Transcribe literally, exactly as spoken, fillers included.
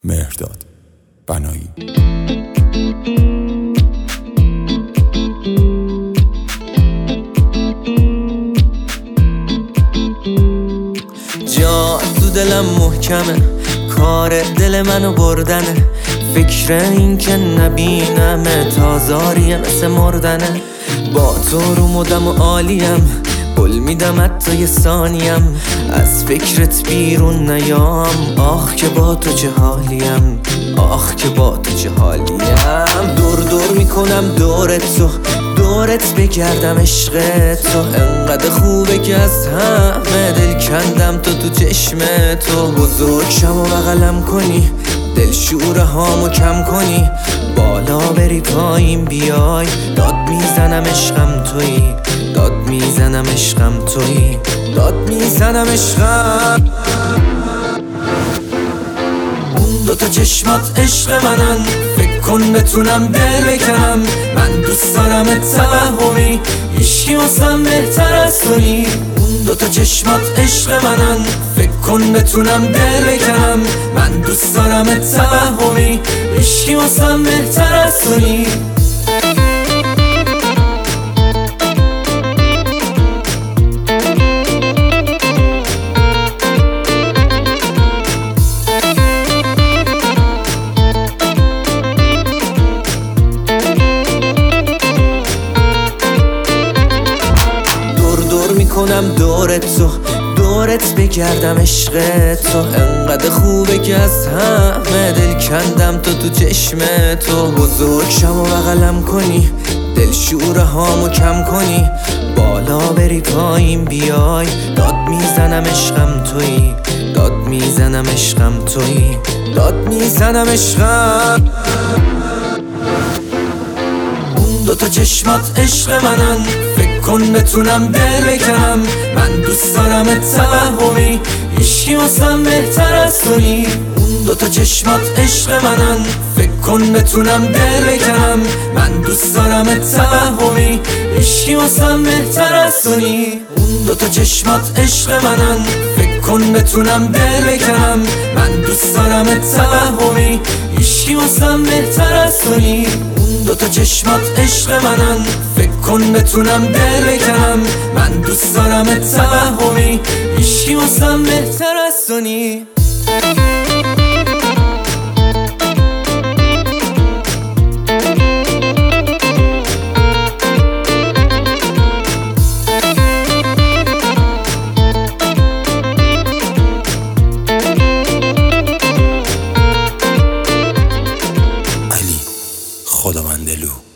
مهرداد بنایی. جا تو دلم محکمه، کار دل منو بردنه، فکر این که نبینمه تازاریه مثل مردنه. با تو رو مدم و عالیم، بل میدم حتی یه ثانیم، از فکرت بیرون نیام. آخ که با تو چه حالیم، آخ که با تو چه حالیم. دور دور میکنم دورت تو، دورت بگردم عشق تو. انقدر خوبه که از همه دل کندم تو تو چشم تو. بزرگ شم و بغلم کنی، دل شوره هامو کم کنی، بالا بری پایین بیای. داد میزنم عشقم تویی، داد میزنم عشقم تویی، داد میزنم عشقم. اون دوتا چشمات عشق منن، فکر کن بتونم دل بکنم. من دوست دارم توهمی، هیچکی واسم بهتر از تویی. اون دوتا چشمات عشق منن، فکر کن بتونم دل بکنم. من دوست دارم توهمی، هیچکی واسم بهتر از تویی. کنم دورت تو، دورت بگردم عشق تو. انقدر خوبه که از همه دل کندم تو تو چشم تو. بزرگ شم و بغلم کنی، دل شوره هامو کم کنی، بالا بری پایین بیای. داد میزنم عشقم تویی، داد میزنم عشقم تویی، داد میزنم عشقم. دوتا چشمات عشق منن، فکر کن بتونم دل بکنم. من دوست دارم توهمی، هیچکی واسم بهتر از تویی. اون دوتا چشمات عشق منن، فکر کن بتونم دل بکنم. من دوست دارم توهمی، هیچکی واسم بهتر از تویی. اون دوتا چشمات عشق منن، فکر کن بتونم دل بکنم. من دوست دارم توهمی، هیچکی واسم بهتر از تویی. دوتا چشمات عشق منن، فکر کن بتونم دل بکنم. من دوست دارم توهمی، هیچکی واسم بهتر از تو نی. خداوندلو.